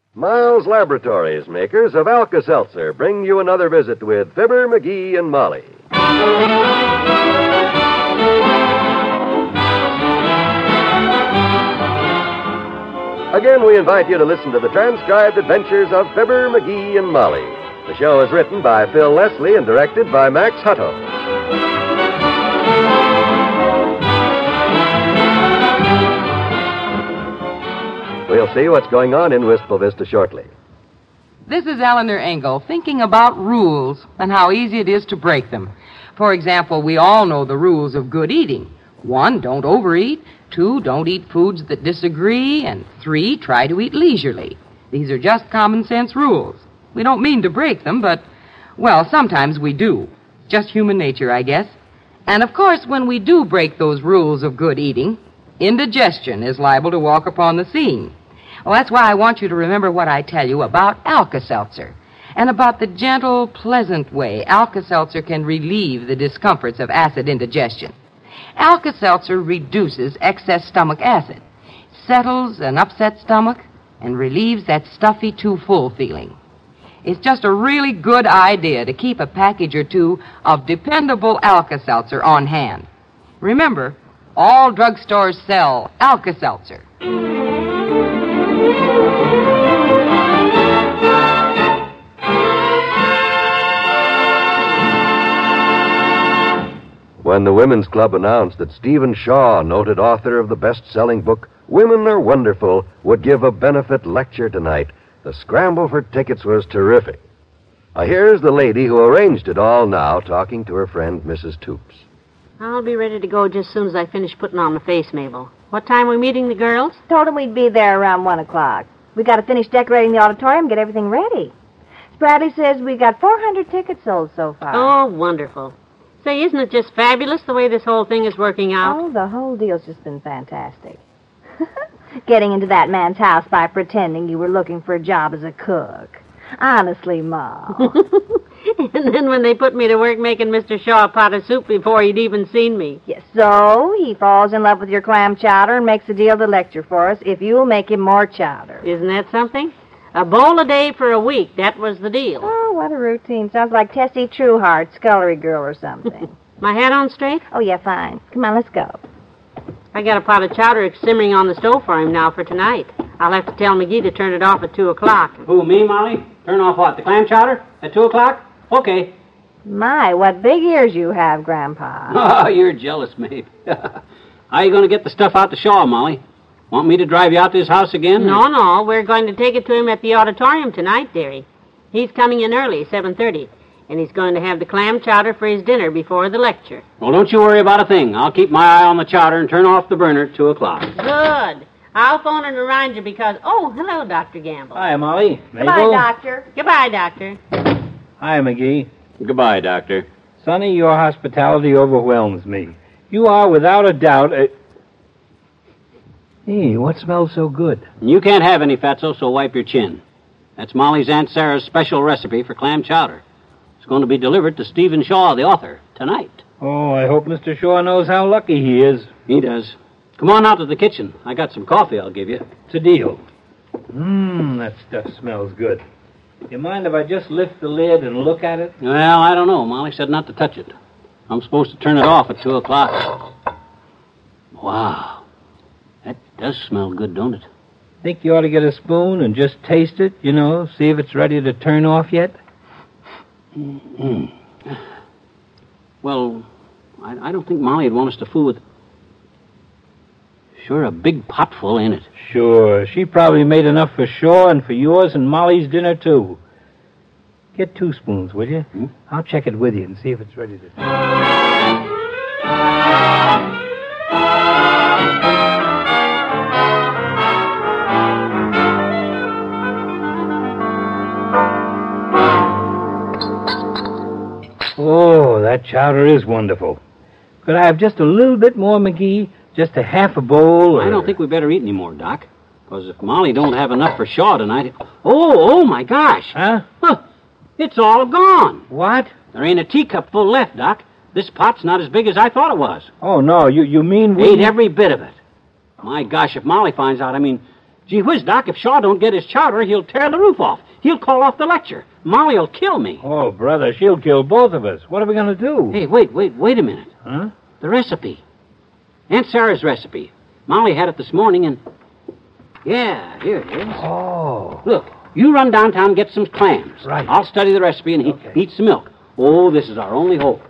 Miles Laboratories, makers of Alka-Seltzer, bring you another visit with Fibber, McGee, and Molly. Again, we invite you to listen to the transcribed adventures of Fibber, McGee, and Molly. The show is written by Phil Leslie and directed by Max Hutto. We'll see what's going on in Wistful Vista shortly. This is Eleanor Engel thinking about rules and how easy it is to break them. For example, we all know the rules of good eating. 1, don't overeat. 2, don't eat foods that disagree. And 3, try to eat leisurely. These are just common sense rules. We don't mean to break them, but, well, sometimes we do. Just human nature, I guess. And, of course, when we do break those rules of good eating, indigestion is liable to walk upon the scene. Well, that's why I want you to remember what I tell you about Alka-Seltzer and about the gentle, pleasant way Alka-Seltzer can relieve the discomforts of acid indigestion. Alka-Seltzer reduces excess stomach acid, settles an upset stomach, and relieves that stuffy, too full feeling. It's just a really good idea to keep a package or two of dependable Alka-Seltzer on hand. Remember, all drugstores sell Alka-Seltzer. When the Women's Club announced that Stephen Shaw, noted author of the best-selling book Women Are Wonderful, would give a benefit lecture tonight, the scramble for tickets was terrific. Here's the lady who arranged it all now, talking to her friend, Mrs. Toops. I'll be ready to go just as soon as I finish putting on the face, Mabel. What time are we meeting the girls? Told them we'd be there around 1 o'clock. We got to finish decorating the auditorium, get everything ready. Bradley says we got 400 tickets sold so far. Oh, wonderful. Say, isn't it just fabulous the way this whole thing is working out? Oh, the whole deal's just been fantastic. Getting into that man's house by pretending you were looking for a job as a cook. Honestly, Ma. And then when they put me to work making Mr. Shaw a pot of soup before he'd even seen me. Yes, so he falls in love with your clam chowder and makes a deal to lecture for us if you'll make him more chowder. Isn't that something? A bowl a day for a week, that was the deal. Oh, what a routine. Sounds like Tessie Trueheart, scullery girl or something. My hat on straight? Oh, yeah, fine. Come on, let's go. I got a pot of chowder simmering on the stove for him now for tonight. I'll have to tell McGee to turn it off at 2 o'clock. Who, me, Molly? Turn off what, the clam chowder? At 2 o'clock? Okay. My, what big ears you have, Grandpa. Oh, you're jealous, Mabe. How are you going to get the stuff out to Shaw, Molly? Want me to drive you out to his house again? No, we're going to take it to him at the auditorium tonight, dearie. He's coming in early, 7:30, and he's going to have the clam chowder for his dinner before the lecture. Well, don't you worry about a thing. I'll keep my eye on the chowder and turn off the burner at 2 o'clock. Good. I'll phone and remind you because... Oh, hello, Dr. Gamble. Hi, Molly. Mabel. Goodbye, Doctor. Goodbye, Doctor. Hi, McGee. Goodbye, Doctor. Sonny, your hospitality overwhelms me. You are, without a doubt, a... Hey, what smells so good? You can't have any, Fatso, so wipe your chin. That's Molly's Aunt Sarah's special recipe for clam chowder. It's going to be delivered to Stephen Shaw, the author, tonight. Oh, I hope Mr. Shaw knows how lucky he is. He does. Come on out to the kitchen. I got some coffee I'll give you. It's a deal. That stuff smells good. You mind if I just lift the lid and look at it? Well, I don't know. Molly said not to touch it. I'm supposed to turn it off at 2 o'clock. Wow. That does smell good, don't it? Think you ought to get a spoon and just taste it, see if it's ready to turn off yet? Mm-hmm. Well, I don't think Molly would want us to fool with... Sure, a big potful, ain't it? Sure. She probably made enough for Shaw and for yours and Molly's dinner, too. Get 2 spoons, will you? I'll check it with you and see if it's ready to... Oh, that chowder is wonderful. Could I have just a little bit more, McGee? Just a half a bowl? Or... I don't think we better eat any more, Doc. Because if Molly don't have enough for Shaw tonight... Oh, my gosh. Huh? It's all gone. What? There ain't a teacup full left, Doc. This pot's not as big as I thought it was. Oh, no, you mean we... Ate every bit of it. My gosh, if Molly finds out, Gee whiz, Doc, if Shaw don't get his chowder, he'll tear the roof off. He'll call off the lecture. Molly'll kill me. Oh, brother, she'll kill both of us. What are we going to do? Hey, wait a minute. Huh? The recipe. Aunt Sarah's recipe. Molly had it this morning and... Yeah, here it is. Oh. Look, you run downtown and get some clams. Right. I'll study the recipe and heat some milk. Oh, this is our only hope.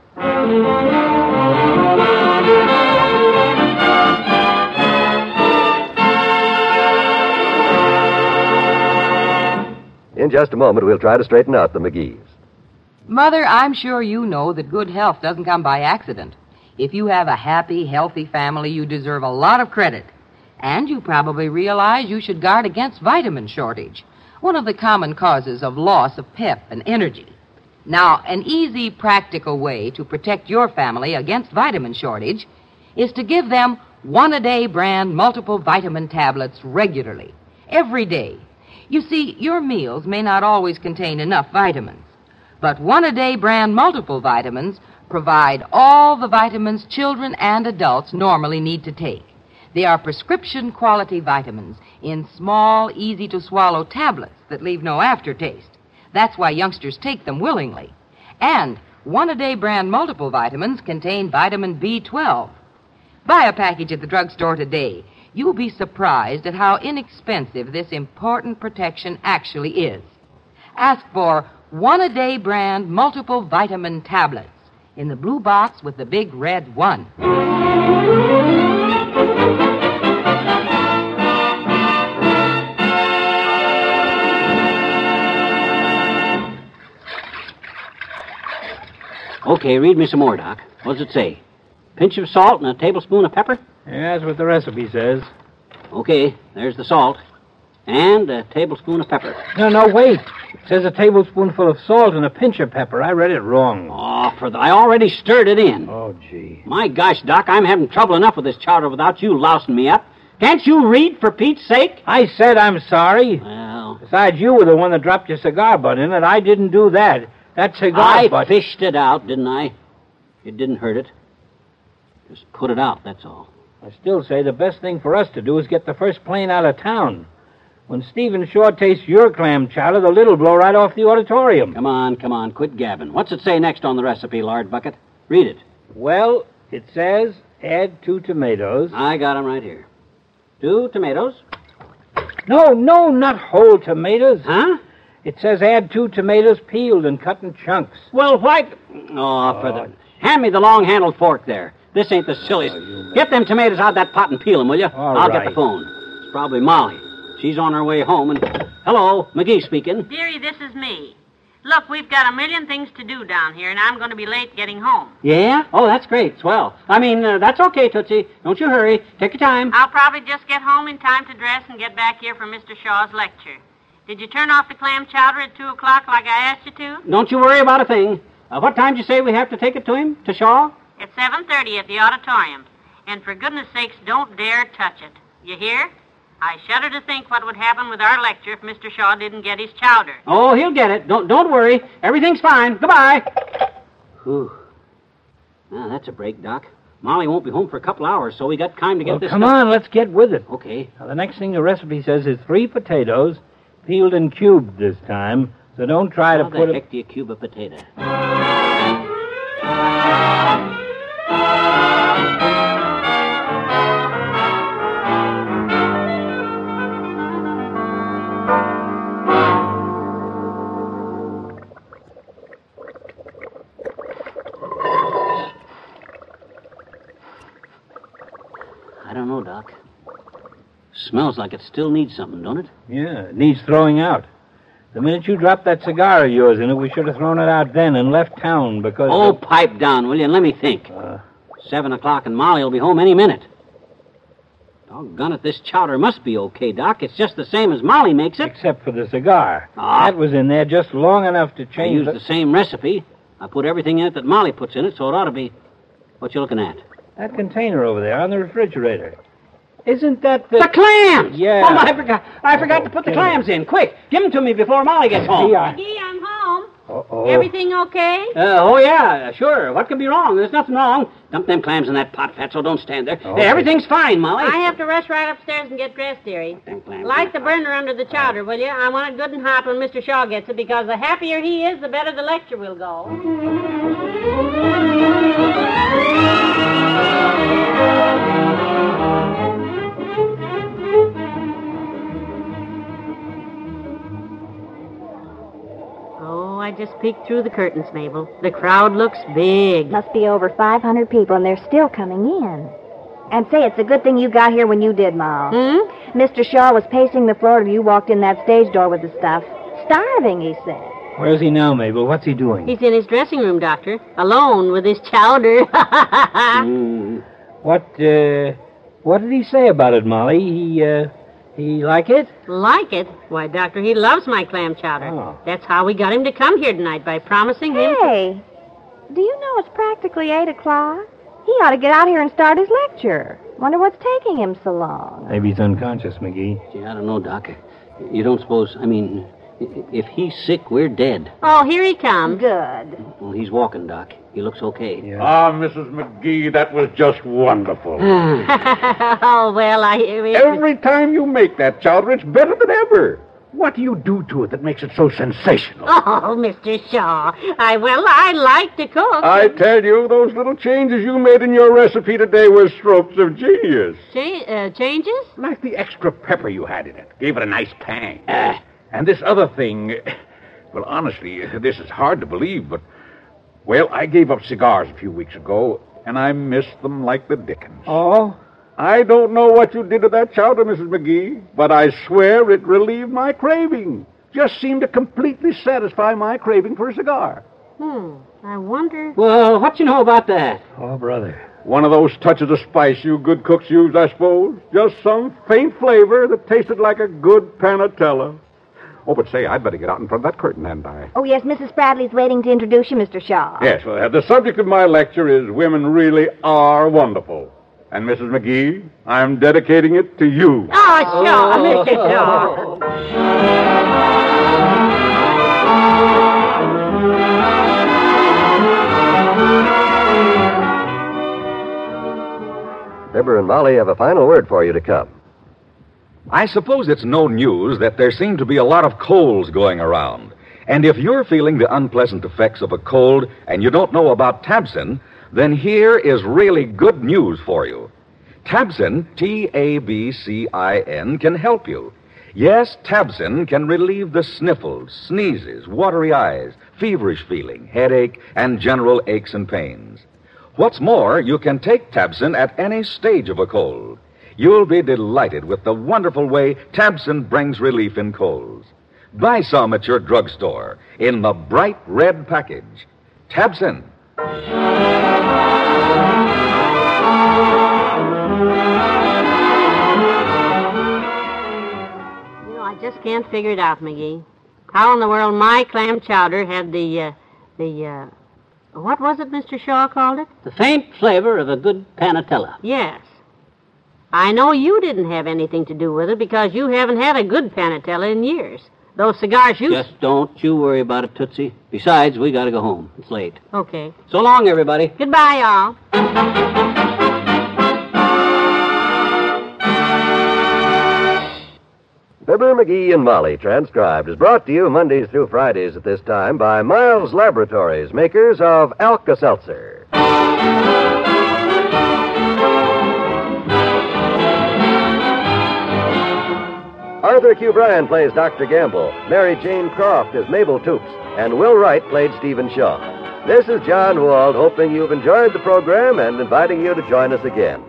In just a moment, we'll try to straighten out the McGees. Mother, I'm sure you know that good health doesn't come by accident. If you have a happy, healthy family, you deserve a lot of credit. And you probably realize you should guard against vitamin shortage, one of the common causes of loss of pep and energy. Now, an easy, practical way to protect your family against vitamin shortage is to give them one-a-day brand multiple vitamin tablets regularly, every day. You see, your meals may not always contain enough vitamins, but one-a-day brand multiple vitamins provide all the vitamins children and adults normally need to take. They are prescription-quality vitamins in small, easy-to-swallow tablets that leave no aftertaste. That's why youngsters take them willingly. And one-a-day brand multiple vitamins contain vitamin B12. Buy a package at the drugstore today. You'll be surprised at how inexpensive this important protection actually is. Ask for one-a-day brand multiple vitamin tablets in the blue box with the big red 1. Okay, read me some more, Doc. What does it say? Pinch of salt and a tablespoon of pepper? Yeah, that's what the recipe says. Okay, there's the salt. And a tablespoon of pepper. No, wait. It says a tablespoonful of salt and a pinch of pepper. I read it wrong. Oh, I already stirred it in. Oh, gee. My gosh, Doc, I'm having trouble enough with this chowder without you lousing me up. Can't you read, for Pete's sake? I said I'm sorry. Well... Besides, you were the one that dropped your cigar butt in it. I didn't do that. That cigar butt... I fished it out, didn't I? It didn't hurt it. Just put it out, that's all. I still say the best thing for us to do is get the first plane out of town. When Stephen Shaw tastes your clam chowder, the lid'll blow right off the auditorium. Come on, quit gabbing. What's it say next on the recipe, Lard Bucket? Read it. Well, it says add 2 tomatoes. I got 'em right here. 2 tomatoes. No, not whole tomatoes. Huh? It says add 2 tomatoes peeled and cut in chunks. Well, why... Oh, Hand me the long-handled fork there. This ain't the silliest. Get them tomatoes out of that pot and peel them, will you? I'll get the phone. It's probably Molly. She's on her way home and... Hello, McGee speaking. Dearie, this is me. Look, we've got a million things to do down here, and I'm going to be late getting home. Yeah? Oh, that's great. Swell. I mean, that's okay, Tootsie. Don't you hurry. Take your time. I'll probably just get home in time to dress and get back here for Mr. Shaw's lecture. Did you turn off the clam chowder at 2 o'clock like I asked you to? Don't you worry about a thing. What time did you say we have to take it to him? To Shaw? At 7:30 at the auditorium. And for goodness sakes, don't dare touch it. You hear? I shudder to think what would happen with our lecture if Mr. Shaw didn't get his chowder. Oh, he'll get it. Don't worry. Everything's fine. Goodbye. Whew. Now, that's a break, Doc. Molly won't be home for a couple hours, so we got time to get this come stuff... on, let's get with it. Okay. Now, the next thing the recipe says is 3 potatoes, peeled and cubed this time, so don't try to put it... How the heck do you cube a potato? I don't know, Doc. Smells like it still needs something, don't it? Yeah, it needs throwing out. The minute you dropped that cigar of yours in it, we should have thrown it out then and left town because... Oh, pipe down, will you, and let me think. 7 o'clock and Molly will be home any minute. Doggone it, this chowder must be okay, Doc. It's just the same as Molly makes it. Except for the cigar. That was in there just long enough to change... I used the same recipe. I put everything in it that Molly puts in it, so it ought to be... What you looking at? That container over there on the refrigerator. Isn't that the... The clams! Yeah. Oh, I forgot to put the clams in. Quick, give them to me before Molly gets home. McGee, I'm home. Everything okay? Oh, yeah, sure. What could be wrong? There's nothing wrong. Dump them clams in that pot, Fatso. Don't stand there. Okay. Everything's fine, Molly. I have to rush right upstairs and get dressed, dearie. Them clams Light the burner under the chowder, will you? I want it good and hot when Mr. Shaw gets it, because the happier he is, the better the lecture will go. Oh, I just peeked through the curtains, Mabel. The crowd looks big. Must be over 500 people, and they're still coming in. And say, it's a good thing you got here when you did, Ma. Mr. Shaw was pacing the floor till you walked in that stage door with the stuff. Starving, he said. Where's he now, Mabel? What's he doing? He's in his dressing room, Doctor, alone with his chowder. What did he say about it, Molly? He like it? Like it? Why, Doctor, he loves my clam chowder. Oh. That's how we got him to come here tonight, by promising him... Hey, do you know it's practically 8 o'clock? He ought to get out here and start his lecture. Wonder what's taking him so long. Maybe he's unconscious, McGee. Gee, I don't know, Doc. You don't suppose... if he's sick, we're dead. Oh, here he comes. Good. Well, he's walking, Doc. He looks okay. Yeah. Ah, Mrs. McGee, that was just wonderful. Oh, well, Every time you make that chowder, it's better than ever. What do you do to it that makes it so sensational? Oh, Mr. Shaw. I like to cook. I tell you, those little changes you made in your recipe today were strokes of genius. Changes? Like the extra pepper you had in it. Gave it a nice tang. And this other thing... Well, honestly, this is hard to believe, but... Well, I gave up cigars a few weeks ago, and I miss them like the dickens. Oh? I don't know what you did to that chowder, Mrs. McGee, but I swear it relieved my craving. Just seemed to completely satisfy my craving for a cigar. I wonder... Well, what you know about that? Oh, brother. One of those touches of spice you good cooks use, I suppose. Just some faint flavor that tasted like a good panatella. Oh, but say, I'd better get out in front of that curtain, hadn't I? Oh, yes, Mrs. Bradley's waiting to introduce you, Mr. Shaw. Yes, well, the subject of my lecture is Women Really Are Wonderful. And, Mrs. McGee, I'm dedicating it to you. Oh, Shaw, Mr. Shaw. Fibber and Molly have a final word for you to come. I suppose it's no news that there seem to be a lot of colds going around. And if you're feeling the unpleasant effects of a cold and you don't know about Tabsin, then here is really good news for you. Tabsin, T-A-B-C-I-N, can help you. Yes, Tabsin can relieve the sniffles, sneezes, watery eyes, feverish feeling, headache, and general aches and pains. What's more, you can take Tabsin at any stage of a cold. You'll be delighted with the wonderful way Tabsin brings relief in colds. Buy some at your drugstore in the bright red package. Tabsin. I just can't figure it out, McGee. How in the world my clam chowder had what was it Mr. Shaw called it? The faint flavor of a good panatella. Yes. I know you didn't have anything to do with it because you haven't had a good panatella in years. Those cigars you... Just don't you worry about it, Tootsie. Besides, we gotta go home. It's late. Okay. So long, everybody. Goodbye, y'all. Fibber, McGee, and Molly, transcribed, is brought to you Mondays through Fridays at this time by Miles Laboratories, makers of Alka-Seltzer. Arthur Q. Bryan plays Dr. Gamble. Mary Jane Croft is Mabel Toops. And Will Wright played Stephen Shaw. This is John Wald, hoping you've enjoyed the program and inviting you to join us again.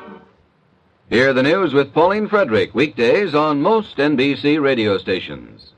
Hear the news with Pauline Frederick, weekdays on most NBC radio stations.